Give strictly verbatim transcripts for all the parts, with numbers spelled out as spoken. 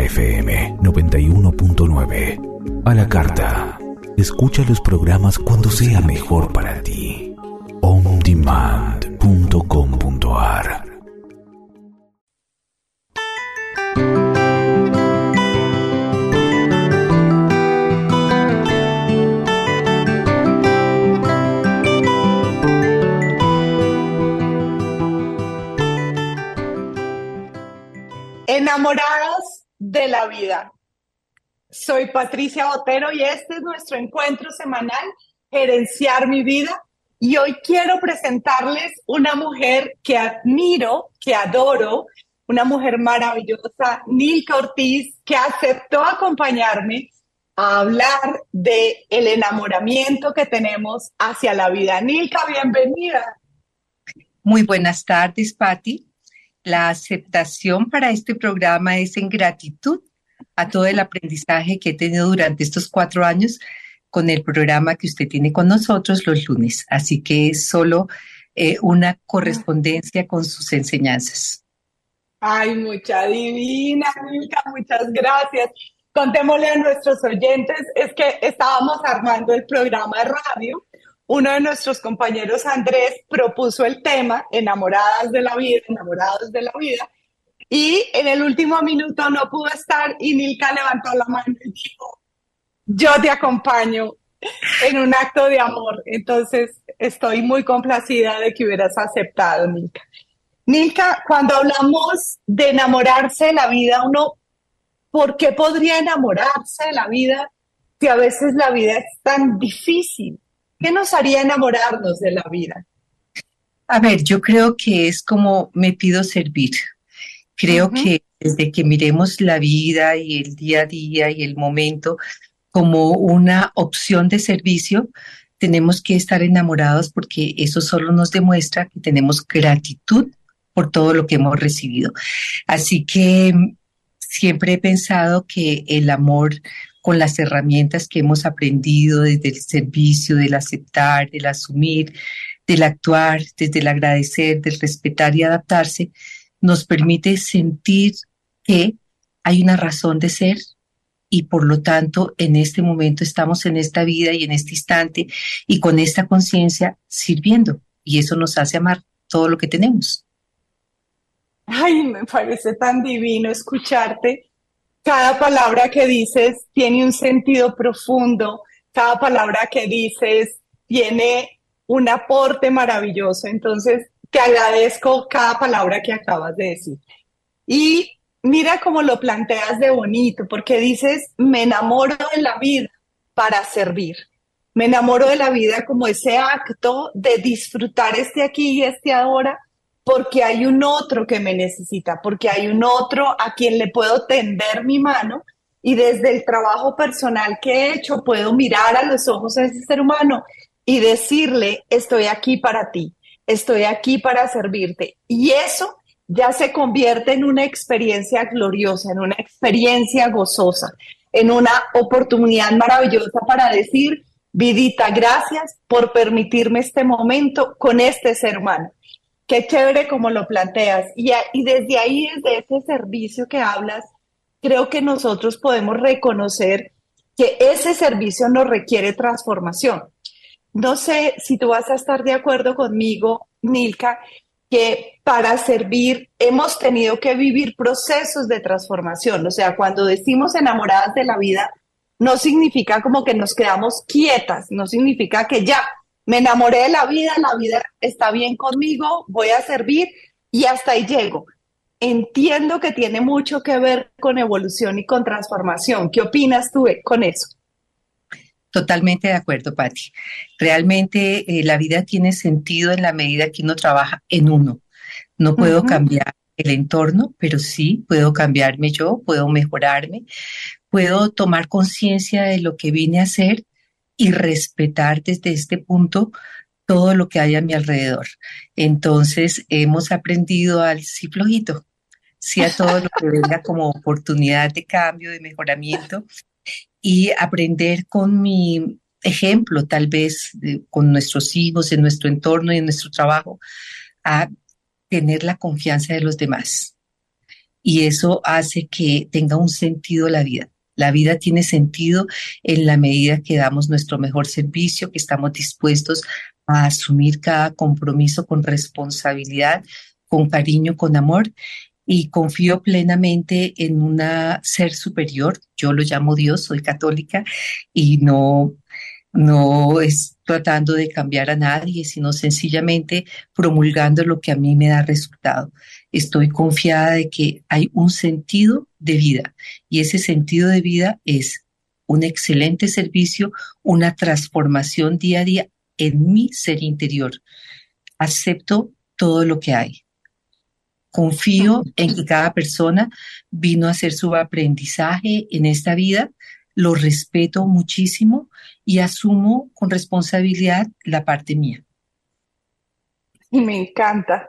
F M noventa y uno punto nueve. A la carta. Escucha los programas cuando sea mejor para ti. on demand punto com punto a r. Enamoradas de la vida. Soy Patricia Botero y este es nuestro encuentro semanal, Gerenciar mi vida. Y hoy quiero presentarles una mujer que admiro, que adoro, una mujer maravillosa, Nilka Ortiz, que aceptó acompañarme a hablar de el enamoramiento que tenemos hacia la vida. Nilka, bienvenida. Muy buenas tardes, Pati. La aceptación para este programa es en gratitud a todo el aprendizaje que he tenido durante estos cuatro años con el programa que usted tiene con nosotros los lunes. Así que es solo eh, una correspondencia con sus enseñanzas. Ay, mucha divina, Nilka, muchas gracias. Contémosle a nuestros oyentes, es que estábamos armando el programa de radio. Uno de nuestros compañeros, Andrés, propuso el tema Enamoradas de la vida, enamorados de la vida, y en el último minuto no pudo estar y Nilka levantó la mano y dijo, yo te acompaño en un acto de amor. Entonces, estoy muy complacida de que hubieras aceptado, Nilka. Nilka, cuando hablamos de enamorarse de la vida, uno, ¿por qué podría enamorarse de la vida si a veces la vida es tan difícil? ¿Qué nos haría enamorarnos de la vida? A ver, yo creo que es como me pido servir. Creo uh-huh. que desde que miremos la vida y el día a día y el momento como una opción de servicio, tenemos que estar enamorados porque eso solo nos demuestra que tenemos gratitud por todo lo que hemos recibido. Así que siempre he pensado que el amor, con las herramientas que hemos aprendido desde el servicio, del aceptar, del asumir, del actuar, desde el agradecer, del respetar y adaptarse, nos permite sentir que hay una razón de ser y por lo tanto en este momento estamos en esta vida y en este instante y con esta conciencia sirviendo y eso nos hace amar todo lo que tenemos. Ay, me parece tan divino escucharte. Cada palabra que dices tiene un sentido profundo, cada palabra que dices tiene un aporte maravilloso, entonces te agradezco cada palabra que acabas de decir. Y mira cómo lo planteas de bonito, porque dices, me enamoro de la vida para servir, me enamoro de la vida como ese acto de disfrutar este aquí y este ahora, porque hay un otro que me necesita, porque hay un otro a quien le puedo tender mi mano y desde el trabajo personal que he hecho puedo mirar a los ojos a ese ser humano y decirle, estoy aquí para ti, estoy aquí para servirte. Y eso ya se convierte en una experiencia gloriosa, en una experiencia gozosa, en una oportunidad maravillosa para decir, vidita, gracias por permitirme este momento con este ser humano. Qué chévere como lo planteas. Y, y desde ahí, desde ese servicio que hablas, creo que nosotros podemos reconocer que ese servicio nos requiere transformación. No sé si tú vas a estar de acuerdo conmigo, Nilka, que para servir hemos tenido que vivir procesos de transformación. O sea, cuando decimos enamoradas de la vida, no significa como que nos quedamos quietas, no significa que ya me enamoré de la vida, la vida está bien conmigo, voy a servir y hasta ahí llego. Entiendo que tiene mucho que ver con evolución y con transformación. ¿Qué opinas tú con eso? Totalmente de acuerdo, Pati. Realmente eh, la vida tiene sentido en la medida que uno trabaja en uno. No puedo uh-huh. cambiar el entorno, pero sí puedo cambiarme yo, puedo mejorarme, puedo tomar conciencia de lo que vine a hacer y respetar desde este punto todo lo que hay a mi alrededor. Entonces hemos aprendido al sí flojito, sí a todo lo que venga como oportunidad de cambio, de mejoramiento y aprender con mi ejemplo, tal vez de, con nuestros hijos, en nuestro entorno y en nuestro trabajo, a tener la confianza de los demás. y eso hace que tenga un sentido la vida. La vida tiene sentido en la medida que damos nuestro mejor servicio, que estamos dispuestos a asumir cada compromiso con responsabilidad, con cariño, con amor, y confío plenamente en un ser superior. Yo lo llamo Dios, soy católica y no, no es tratando de cambiar a nadie, sino sencillamente promulgando lo que a mí me da resultado. Estoy confiada de que hay un sentido de vida y ese sentido de vida es un excelente servicio, una transformación día a día en mi ser interior. Acepto todo lo que hay. Confío en que cada persona vino a hacer su aprendizaje en esta vida, lo respeto muchísimo y asumo con responsabilidad la parte mía. Y me encanta.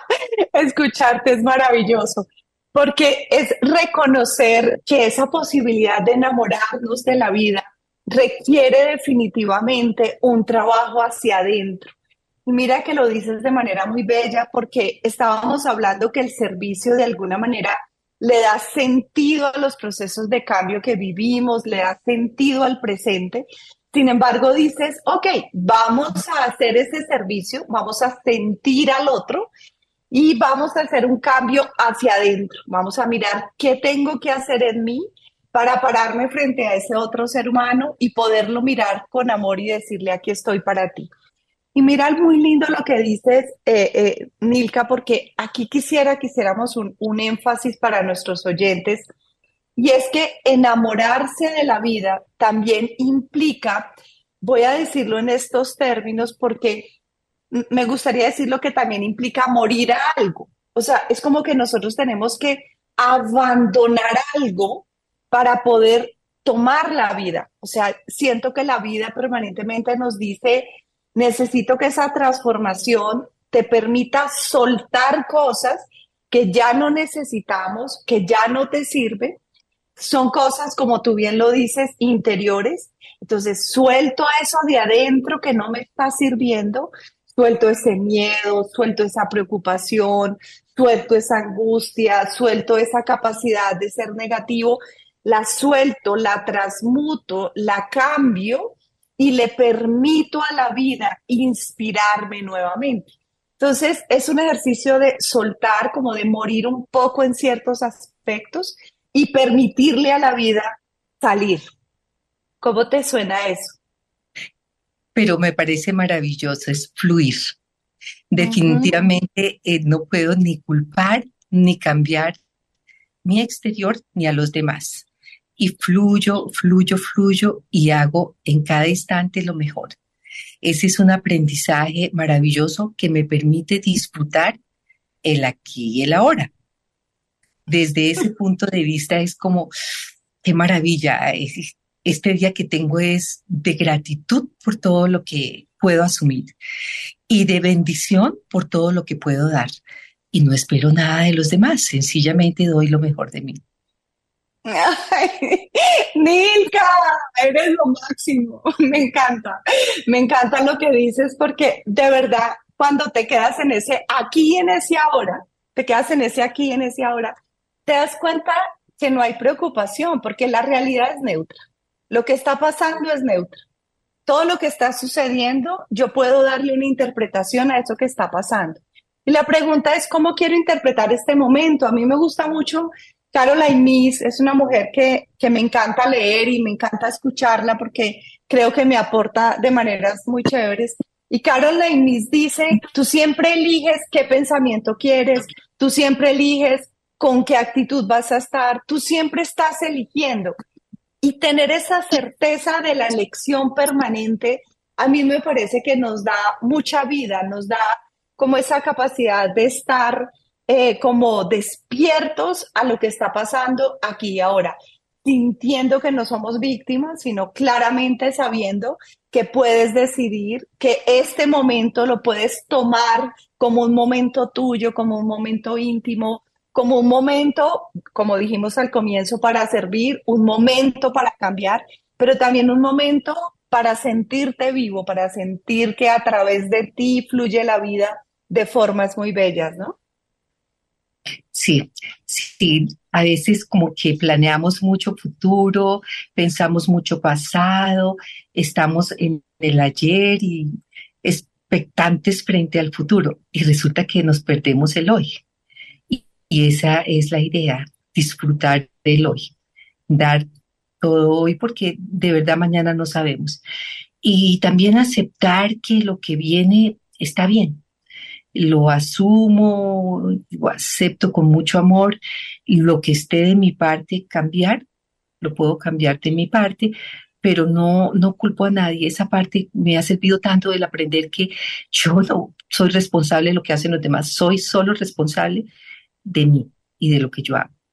Escucharte es maravilloso, porque es reconocer que esa posibilidad de enamorarnos de la vida requiere definitivamente un trabajo hacia adentro. Y mira que lo dices de manera muy bella, porque estábamos hablando que el servicio de alguna manera le da sentido a los procesos de cambio que vivimos, le da sentido al presente. Sin embargo, dices, ok, vamos a hacer ese servicio, vamos a sentir al otro y vamos a hacer un cambio hacia adentro. Vamos a mirar qué tengo que hacer en mí para pararme frente a ese otro ser humano y poderlo mirar con amor y decirle, aquí estoy para ti. Y mira, muy lindo lo que dices, eh, eh, Nilka, porque aquí quisiera que hiciéramos un, un énfasis para nuestros oyentes, y es que enamorarse de la vida también implica, voy a decirlo en estos términos, porque m- me gustaría decirlo que también implica morir a algo. O sea, es como que nosotros tenemos que abandonar algo para poder tomar la vida. O sea, siento que la vida permanentemente nos dice, necesito que esa transformación te permita soltar cosas que ya no necesitamos, que ya no te sirven. Son cosas, como tú bien lo dices, interiores. Entonces, suelto eso de adentro que no me está sirviendo, suelto ese miedo, suelto esa preocupación, suelto esa angustia, suelto esa capacidad de ser negativo, la suelto, la transmuto, la cambio y le permito a la vida inspirarme nuevamente. Entonces, es un ejercicio de soltar, como de morir un poco en ciertos aspectos y permitirle a la vida salir. ¿Cómo te suena eso? Pero me parece maravilloso, es fluir. Ujú. Definitivamente eh, no puedo ni culpar ni cambiar mi exterior ni a los demás. Y fluyo, fluyo, fluyo y hago en cada instante lo mejor. Ese es un aprendizaje maravilloso que me permite disfrutar el aquí y el ahora. Desde ese punto de vista es como, qué maravilla. es- Este día que tengo es de gratitud por todo lo que puedo asumir y de bendición por todo lo que puedo dar. Y no espero nada de los demás, sencillamente doy lo mejor de mí. Ay, Nilka, eres lo máximo. Me encanta. Me encanta lo que dices porque de verdad, cuando te quedas en ese aquí y en ese ahora, te quedas en ese aquí y en ese ahora, te das cuenta que no hay preocupación porque la realidad es neutra. Lo que está pasando es neutro. Todo lo que está sucediendo, yo puedo darle una interpretación a eso que está pasando. Y la pregunta es, ¿cómo quiero interpretar este momento? A mí me gusta mucho Caroline Myss, es una mujer que, que me encanta leer y me encanta escucharla porque creo que me aporta de maneras muy chéveres. Y Caroline Myss dice, tú siempre eliges qué pensamiento quieres, tú siempre eliges con qué actitud vas a estar, tú siempre estás eligiendo. Y tener esa certeza de la elección permanente, a mí me parece que nos da mucha vida, nos da como esa capacidad de estar eh, como despiertos a lo que está pasando aquí y ahora, sintiendo que no somos víctimas, sino claramente sabiendo que puedes decidir que este momento lo puedes tomar como un momento tuyo, como un momento íntimo, como un momento, como dijimos al comienzo, para servir, un momento para cambiar, pero también un momento para sentirte vivo, para sentir que a través de ti fluye la vida de formas muy bellas, ¿no? Sí, sí, a veces como que planeamos mucho futuro, pensamos mucho pasado, estamos en el ayer y expectantes frente al futuro y resulta que nos perdemos el hoy. Y, y esa es la idea, disfrutar del hoy, dar todo hoy porque de verdad mañana no sabemos. Y también aceptar que lo que viene está bien, lo asumo, lo acepto con mucho amor y lo que esté de mi parte cambiar, lo puedo cambiar de mi parte, pero no, no culpo a nadie. Esa parte me ha servido tanto del aprender que yo no soy responsable de lo que hacen los demás, soy solo responsable de mí y de lo que yo hago.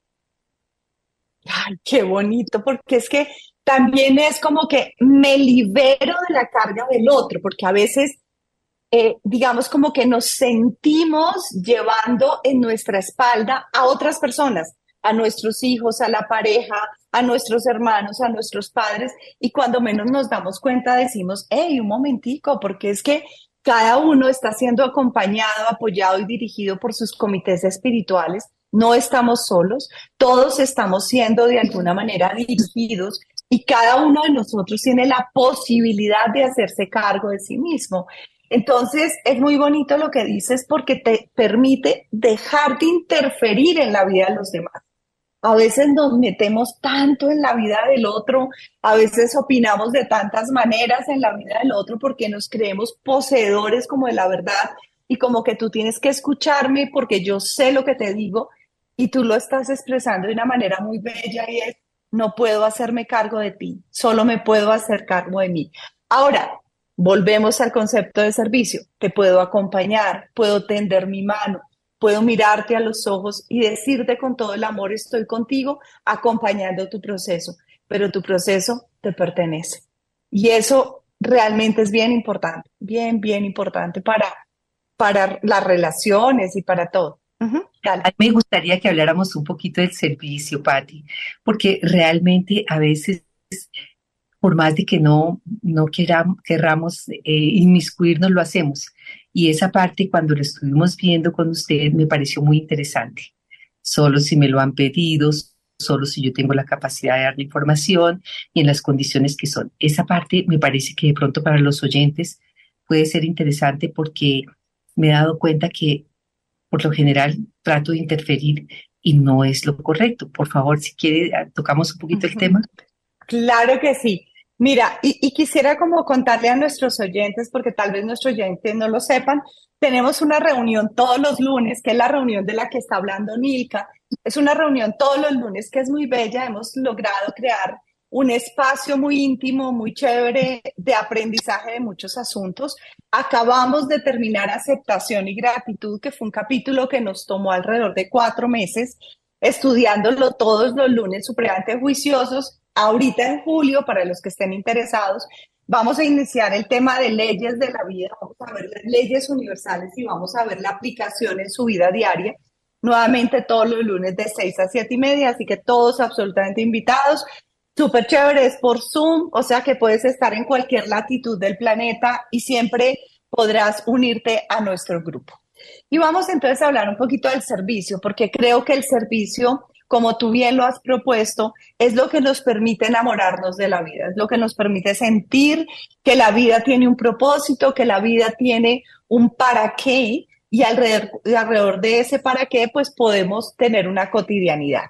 Ay, qué bonito, porque es que también es como que me libero de la carga del otro, porque a veces eh, digamos, como que nos sentimos llevando en nuestra espalda a otras personas, a nuestros hijos, a la pareja, a nuestros hermanos, a nuestros padres, y cuando menos nos damos cuenta decimos, hey, un momentico, porque es que cada uno está siendo acompañado, apoyado y dirigido por sus comités espirituales. No estamos solos, todos estamos siendo de alguna manera dirigidos y cada uno de nosotros tiene la posibilidad de hacerse cargo de sí mismo. Entonces, es muy bonito lo que dices porque te permite dejar de interferir en la vida de los demás. A veces nos metemos tanto en la vida del otro, a veces opinamos de tantas maneras en la vida del otro porque nos creemos poseedores como de la verdad y como que tú tienes que escucharme porque yo sé lo que te digo y tú lo estás expresando de una manera muy bella y es, no puedo hacerme cargo de ti, solo me puedo hacer cargo de mí. Ahora, volvemos al concepto de servicio. Te puedo acompañar, puedo tender mi mano, puedo mirarte a los ojos y decirte con todo el amor, estoy contigo, acompañando tu proceso, pero tu proceso te pertenece. Y eso realmente es bien importante, bien, bien importante para, para las relaciones y para todo. Ujú, dale. A mí me gustaría que habláramos un poquito del servicio, Patti, porque realmente a veces por más de que no, no queramos, querramos eh, inmiscuirnos, lo hacemos. Y esa parte, cuando lo estuvimos viendo con usted, me pareció muy interesante. Solo si me lo han pedido, solo si yo tengo la capacidad de dar la información y en las condiciones que son. Esa parte me parece que de pronto para los oyentes puede ser interesante porque me he dado cuenta que por lo general trato de interferir y no es lo correcto. Por favor, si quiere, tocamos un poquito el tema. Claro que sí. Mira, y, y quisiera como contarle a nuestros oyentes, porque tal vez nuestros oyentes no lo sepan, tenemos una reunión todos los lunes, que es la reunión de la que está hablando Nilka. Es una reunión todos los lunes que es muy bella. Hemos logrado crear un espacio muy íntimo, muy chévere de aprendizaje de muchos asuntos. Acabamos de terminar Aceptación y Gratitud, que fue un capítulo que nos tomó alrededor de cuatro meses, estudiándolo todos los lunes supremamente juiciosos. Ahorita en julio, para los que estén interesados, vamos a iniciar el tema de leyes de la vida, vamos a ver las leyes universales y vamos a ver la aplicación en su vida diaria. Nuevamente todos los lunes de seis a siete y media, así que todos absolutamente invitados. Súper chévere, es por Zoom, o sea que puedes estar en cualquier latitud del planeta y siempre podrás unirte a nuestro grupo. Y vamos entonces a hablar un poquito del servicio, porque creo que el servicio, como tú bien lo has propuesto, es lo que nos permite enamorarnos de la vida, es lo que nos permite sentir que la vida tiene un propósito, que la vida tiene un para qué, y alrededor, alrededor de ese para qué, pues podemos tener una cotidianidad.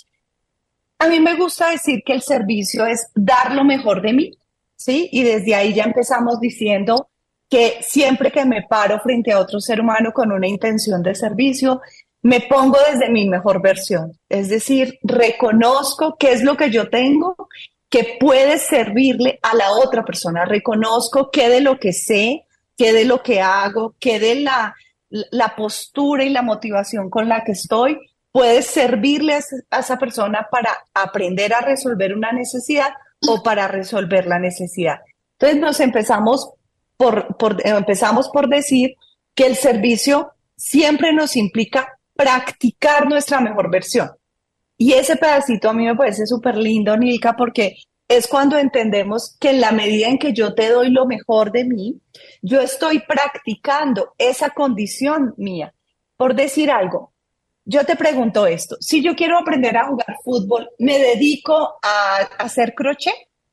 A mí me gusta decir que el servicio es dar lo mejor de mí, ¿sí? Y desde ahí ya empezamos diciendo que siempre que me paro frente a otro ser humano con una intención de servicio, me pongo desde mi mejor versión. Es decir, reconozco qué es lo que yo tengo que puede servirle a la otra persona. Reconozco qué de lo que sé, qué de lo que hago, qué de la, la postura y la motivación con la que estoy puede servirle a esa persona para aprender a resolver una necesidad o para resolver la necesidad. Entonces nos empezamos por, por, empezamos por decir que el servicio siempre nos implica practicar nuestra mejor versión. Y ese pedacito a mí me parece súper lindo, Nilka, porque es cuando entendemos que en la medida en que yo te doy lo mejor de mí, yo estoy practicando esa condición mía. Por decir algo, yo te pregunto esto, si yo quiero aprender a jugar fútbol, ¿me dedico a, a hacer crochet?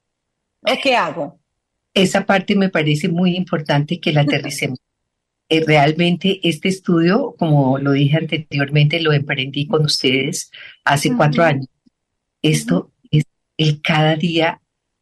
¿O qué hago? Esa parte me parece muy importante que la aterricemos. Eh, realmente este estudio, como lo dije anteriormente, lo emprendí con ustedes hace cuatro Ujú, años. ujú. Esto es el cada día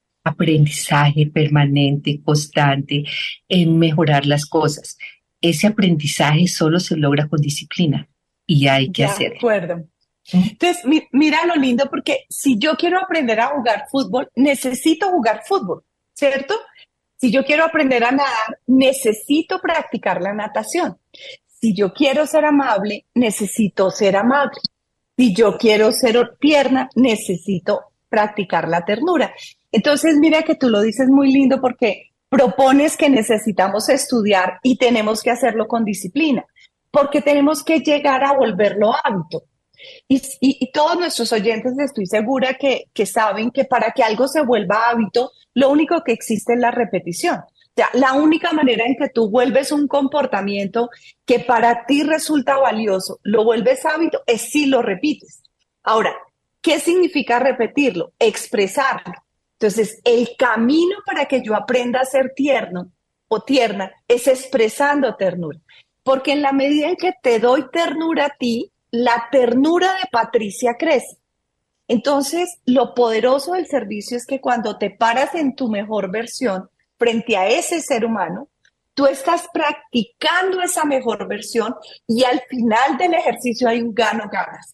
aprendizaje permanente, constante, en mejorar las cosas. Ese aprendizaje solo se logra con disciplina y hay que De hacerlo. acuerdo. ¿Mm? Entonces, mi- mira lo lindo, porque si yo quiero aprender a jugar fútbol, necesito jugar fútbol, ¿cierto? Si yo quiero aprender a nadar, necesito practicar la natación. Si yo quiero ser amable, necesito ser amable. Si yo quiero ser tierna, necesito practicar la ternura. Entonces, mira que tú lo dices muy lindo porque propones que necesitamos estudiar y tenemos que hacerlo con disciplina, porque tenemos que llegar a volverlo hábito. Y, y, y todos nuestros oyentes estoy segura que, que saben que para que algo se vuelva hábito, lo único que existe es la repetición. O sea, la única manera en que tú vuelves un comportamiento que para ti resulta valioso, lo vuelves hábito, es si lo repites. Ahora, ¿qué significa repetirlo? Expresarlo. Entonces, el camino para que yo aprenda a ser tierno o tierna es expresando ternura. Porque en la medida en que te doy ternura a ti, la ternura de Patricia crece. Entonces, lo poderoso del servicio es que cuando te paras en tu mejor versión frente a ese ser humano, tú estás practicando esa mejor versión y al final del ejercicio hay un gano-ganas.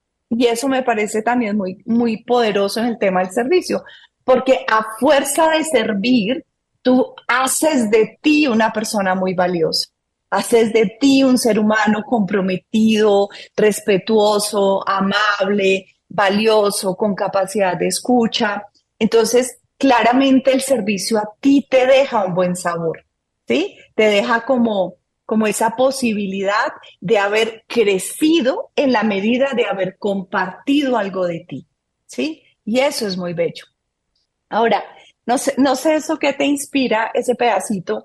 Y eso me parece también muy, muy poderoso en el tema del servicio, porque a fuerza de servir, tú haces de ti una persona muy valiosa. Haces de ti un ser humano comprometido, respetuoso, amable, valioso, con capacidad de escucha. Entonces, claramente el servicio a ti te deja un buen sabor, ¿sí? Te deja como, como esa posibilidad de haber crecido en la medida de haber compartido algo de ti, ¿sí? Y eso es muy bello. Ahora, no sé, no sé eso qué te inspira ese pedacito,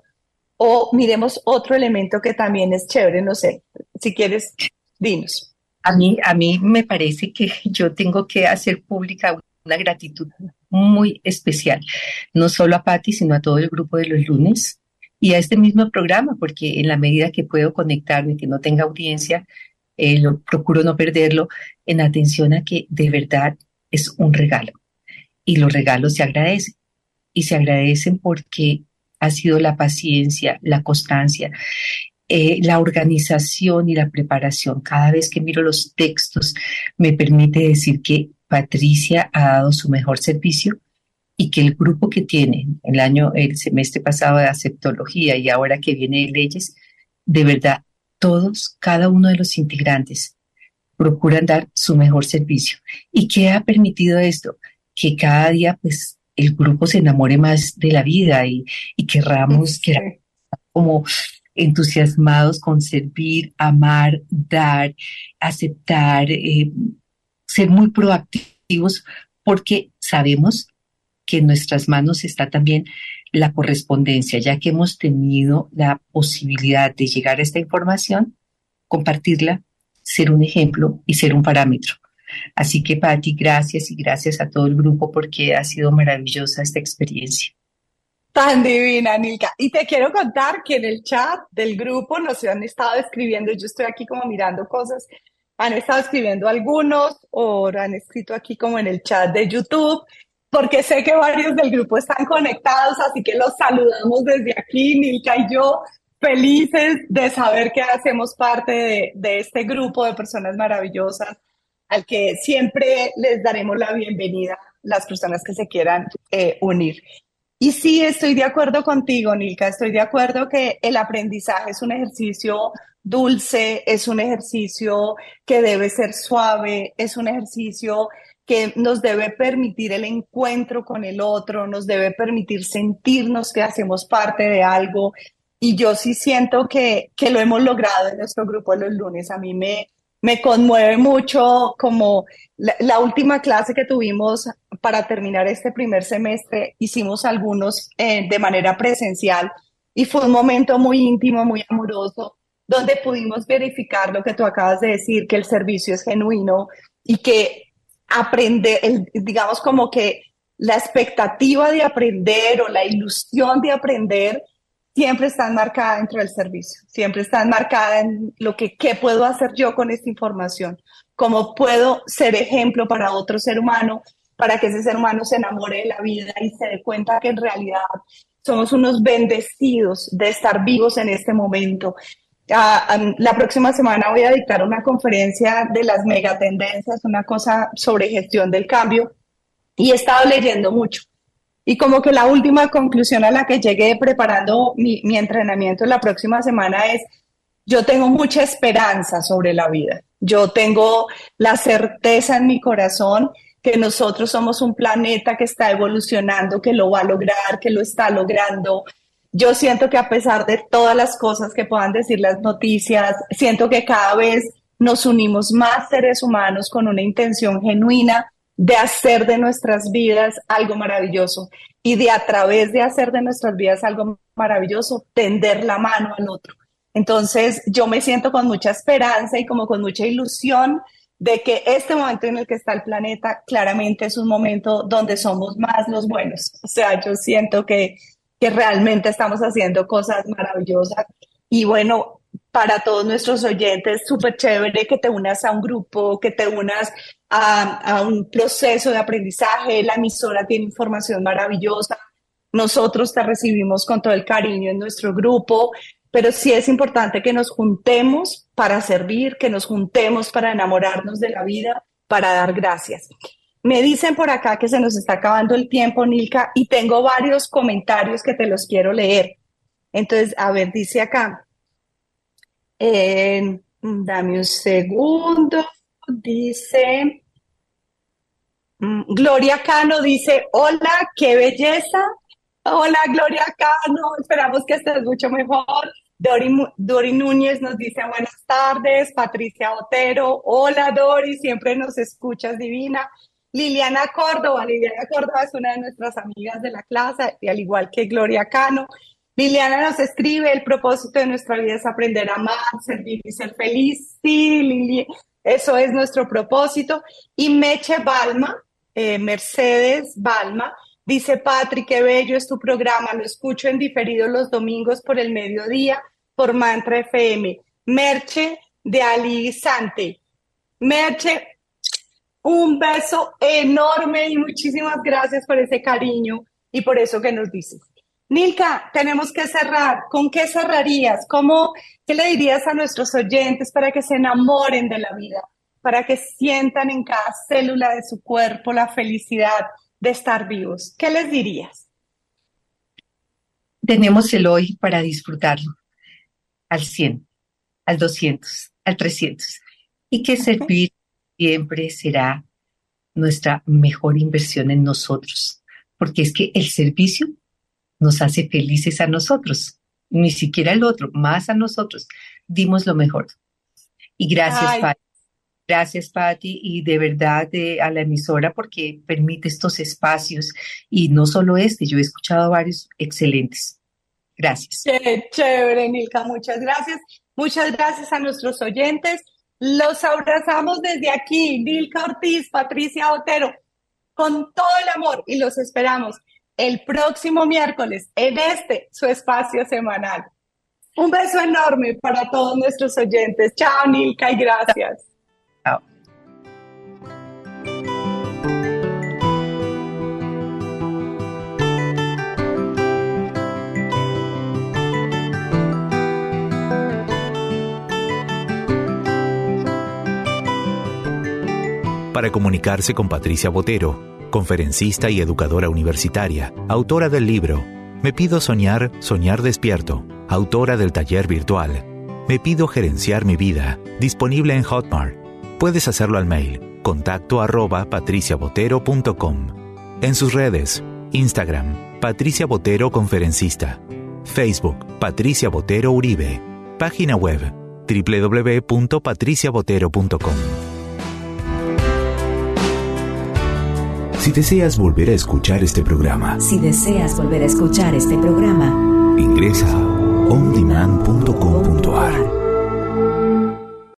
o miremos otro elemento que también es chévere, no sé, si quieres, dinos. A mí, a mí me parece que yo tengo que hacer pública una gratitud muy especial, no solo a Patti, sino a todo el grupo de los lunes y a este mismo programa, porque en la medida que puedo conectarme, que no tenga audiencia, eh, lo, procuro no perderlo en atención a que de verdad es un regalo y los regalos se agradecen y se agradecen porque ha sido la paciencia, la constancia, eh, la organización y la preparación. Cada vez que miro los textos me permite decir que Patricia ha dado su mejor servicio y que el grupo que tiene el año, el semestre pasado de aceptología y ahora que viene de leyes, de verdad, todos, cada uno de los integrantes procuran dar su mejor servicio. ¿Y qué ha permitido esto? Que cada día, pues, el grupo se enamore más de la vida y, y querramos, querramos Sí. como entusiasmados con servir, amar, dar, aceptar, eh, ser muy proactivos, porque sabemos que en nuestras manos está también la correspondencia, ya que hemos tenido la posibilidad de llegar a esta información, compartirla, ser un ejemplo y ser un parámetro. Así que, Patti, gracias y gracias a todo el grupo porque ha sido maravillosa esta experiencia. Tan divina, Nilka. Y te quiero contar que en el chat del grupo nos han estado escribiendo, yo estoy aquí como mirando cosas, han estado escribiendo algunos o han escrito aquí como en el chat de YouTube, porque sé que varios del grupo están conectados, así que los saludamos desde aquí, Nilka y yo, felices de saber que hacemos parte de, de este grupo de personas maravillosas, al que siempre les daremos la bienvenida las personas que se quieran eh, unir. Y sí, estoy de acuerdo contigo, Nilka, estoy de acuerdo que el aprendizaje es un ejercicio dulce, es un ejercicio que debe ser suave, es un ejercicio que nos debe permitir el encuentro con el otro, nos debe permitir sentirnos que hacemos parte de algo. Y yo sí siento que, que lo hemos logrado en nuestro grupo de los lunes. A mí me, me conmueve mucho como la, la última clase que tuvimos para terminar este primer semestre, hicimos algunos eh, de manera presencial y fue un momento muy íntimo, muy amoroso. donde pudimos verificar lo que tú acabas de decir, que el servicio es genuino y que aprender, el, digamos como que la expectativa de aprender o la ilusión de aprender siempre está enmarcada dentro del servicio, siempre está enmarcada en lo que, ¿qué puedo hacer yo con esta información? ¿Cómo puedo ser ejemplo para otro ser humano, para que ese ser humano se enamore de la vida y se dé cuenta que en realidad somos unos bendecidos de estar vivos en este momento? Uh, um, la próxima semana voy a dictar una conferencia de las megatendencias, una cosa sobre gestión del cambio, y he estado leyendo mucho. Y como que la última conclusión a la que llegué preparando mi, mi entrenamiento la próxima semana es, yo tengo mucha esperanza sobre la vida. Yo tengo la certeza en mi corazón que nosotros somos un planeta que está evolucionando, que lo va a lograr, que lo está logrando. Yo siento que a pesar de todas las cosas que puedan decir las noticias, siento que cada vez nos unimos más seres humanos con una intención genuina de hacer de nuestras vidas algo maravilloso y de a través de hacer de nuestras vidas algo maravilloso, tender la mano al otro. Entonces yo me siento con mucha esperanza y como con mucha ilusión de que este momento en el que está el planeta claramente es un momento donde somos más los buenos. O sea, yo siento que, que realmente estamos haciendo cosas maravillosas y bueno, para todos nuestros oyentes, súper chévere que te unas a un grupo, que te unas a, a un proceso de aprendizaje. La emisora tiene información maravillosa. Nosotros te recibimos con todo el cariño en nuestro grupo, pero sí es importante que nos juntemos para servir, que nos juntemos para enamorarnos de la vida, para dar gracias. Me dicen por acá que se nos está acabando el tiempo, Nilka, y tengo varios comentarios que te los quiero leer. Entonces, a ver, dice acá. Eh, dame un segundo, dice um, Gloria Cano, dice, hola, qué belleza, hola Gloria Cano, esperamos que estés mucho mejor. Dori, Dori Núñez nos dice buenas tardes. Patricia Otero, hola Dori, siempre nos escuchas divina. Liliana Córdoba, Liliana Córdoba es una de nuestras amigas de la clase, y al igual que Gloria Cano. Liliana nos escribe, el propósito de nuestra vida es aprender a amar, servir y ser feliz. Sí, Lili, eso es nuestro propósito. Y Meche Balma, eh, Mercedes Balma, dice, Patri, qué bello es tu programa, lo escucho en diferido los domingos por el mediodía por Mantra F M. Merche de Alizante. Merche, un beso enorme y muchísimas gracias por ese cariño y por eso que nos dices. Nilka, tenemos que cerrar. ¿Con qué cerrarías? ¿Cómo, qué le dirías a nuestros oyentes para que se enamoren de la vida? Para que sientan en cada célula de su cuerpo la felicidad de estar vivos. ¿Qué les dirías? Tenemos el hoy para disfrutarlo al cien, al doscientos, al trescientos. Y que servir siempre será nuestra mejor inversión en nosotros. Porque es que el servicio nos hace felices a nosotros, ni siquiera al otro, más a nosotros. Dimos lo mejor. Y gracias, Pati. Gracias, Pati, y de verdad eh, a la emisora porque permite estos espacios. Y no solo este, yo he escuchado varios excelentes. Gracias. Qué chévere, Nilka, muchas gracias. Muchas gracias a nuestros oyentes. Los abrazamos desde aquí, Nilka Ortiz, Patricia Otero, con todo el amor y los esperamos el próximo miércoles en este, su espacio semanal. Un beso enorme para todos nuestros oyentes. Chao, Nilka, y gracias. Chao. Para comunicarse con Patricia Botero, conferencista y educadora universitaria, autora del libro Me pido soñar, soñar despierto, autora del taller virtual Me pido gerenciar mi vida, disponible en Hotmart. Puedes hacerlo al mail contacto arroba patriciabotero punto com. En sus redes, Instagram, Patricia Botero Conferencista, Facebook, Patricia Botero Uribe, página web, doble u doble u doble u punto patricia botero punto com. Si deseas volver a escuchar este programa, Si deseas volver a escuchar este programa, ingresa a on demand punto com punto a r.